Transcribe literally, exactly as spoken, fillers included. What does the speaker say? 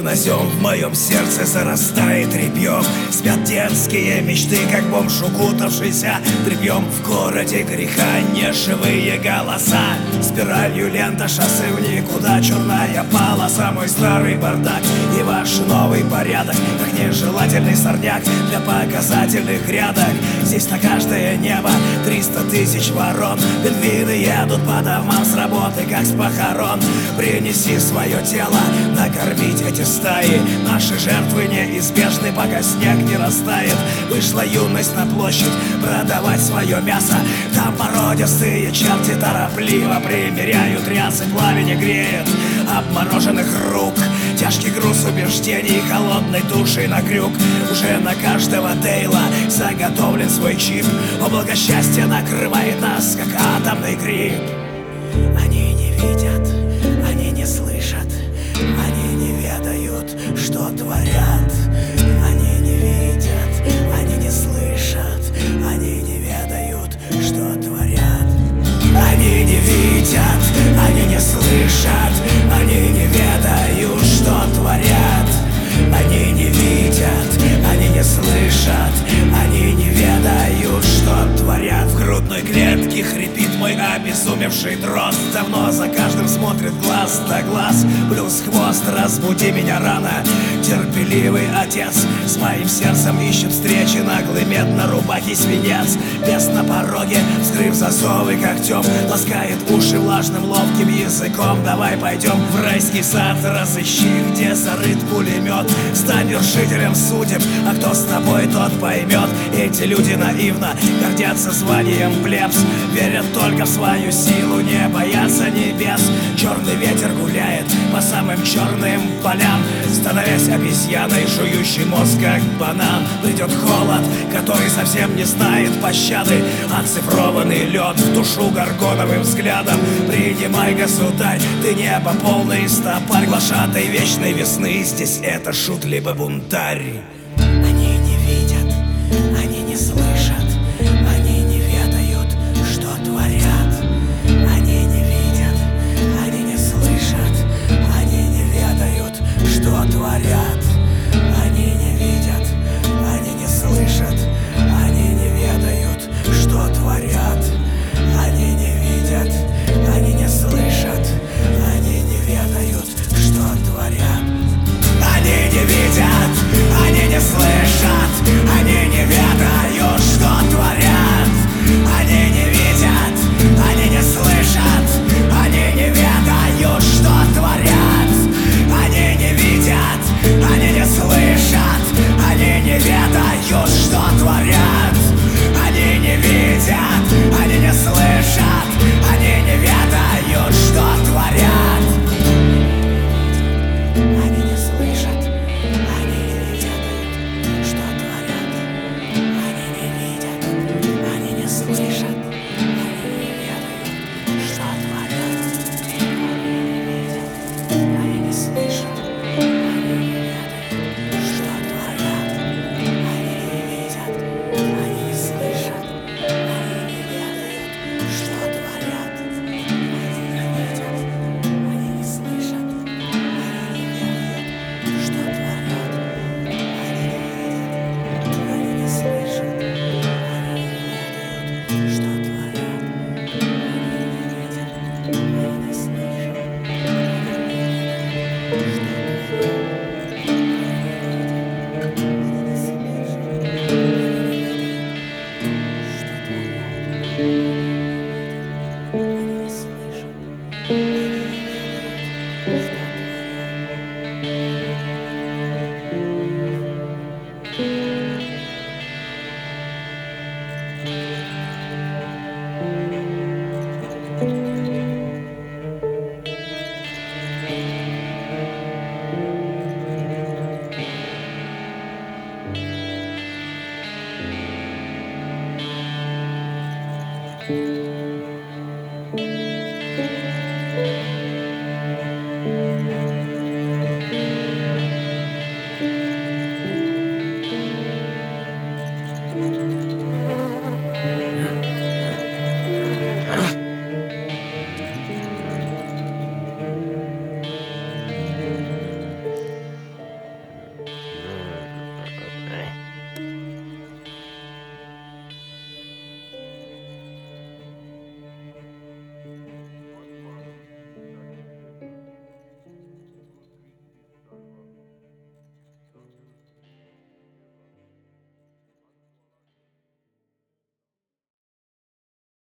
чернозем в моем сердце зарастает репьем. Спят детские мечты, как бомж, укутавшийся тряпьем. В городе греха неживые голоса, спиралью лента шоссе в никуда, черная полоса. Мой старый бардак и ваш новый порядок, как нежелательный сорняк для показательных грядок. Здесь на каждое небо триста тысяч ворон. Пингвины едут по домам с работы, как с похорон. Принеси свое тело, накормить эти стаи. Наши жертвы неизбежны, пока снег не растает. Вышла юность на площадь продавать свое мясо. Там породистые черти торопливо примеряют рясы. Пламени греет обмороженных рук, тяжкий груз убеждений, холодной души на крюк. Уже на каждого Дейла заготовлен свой чип. Облако счастья накрывает нас, как атомный гриб. Они не видят, они не слышат, они не ведают, что творят. Они не видят, они не слышат, они не ведают, что творят. Они не видят, они не слышат, они не ведают, что творят. Они не видят, они не слышат, они не ведают, что творят. В грудной клетке хрипит мой обезумевший дрозд. Давно за каждым смотрит глаз да глаз. Плюс хвост, разбуди меня рано. Терпеливый отец с моим сердцем ищет встречи. Наглый медно-рубахий свинец, бес на пороге, вскрыв засовы когтем, ласкает уши влажным ловким языком. Давай пойдем в райский сад, разыщи, где зарыт пулемет. Стань вершителем судеб, а кто с тобой, тот поймет. Эти люди наивно гордятся званием плебс, верят только в свою силу, не боятся небес. Черный ветер гуляет по самым черным полям, становясь обезьяной, жующей мозг, как банан. Придет холод, который совсем не знает пощады. Оцифрованный лед в душу горгоновым взглядом. Принимай, государь, ты небо полный стопарь, глашатай вечной весны. Здесь это шут либо бунтарь. Они не видят, они не слышат, они не ведают, что творят. Они не видят, они не слышат, они не ведают, что творят. Они не видят, они не слышат, они не ведают, что творят. Они не видят, они не слышат, они не ведают, что творят. Они не видят, они не слышат, они не ведают, что творят. Они не видят, они не слышат, они не ведают, что творят. Они не видят, они не слышат, они не ведают, что творят. Они не видят, они не слышат, они не ведают, что творят. Они не слышат, они не ведают, что творят. Они не видят, они не слышат, они не ведают, что творят. Они не слышат, они не ведают, что творят. Они не видят, они не слышат, они не ведают, что творят. Они не видят, они не слышат, они не ведают, что творят. Они не видят, они не слышат, они не ведают, что творят. Они не видят, они не слышат, Thank you.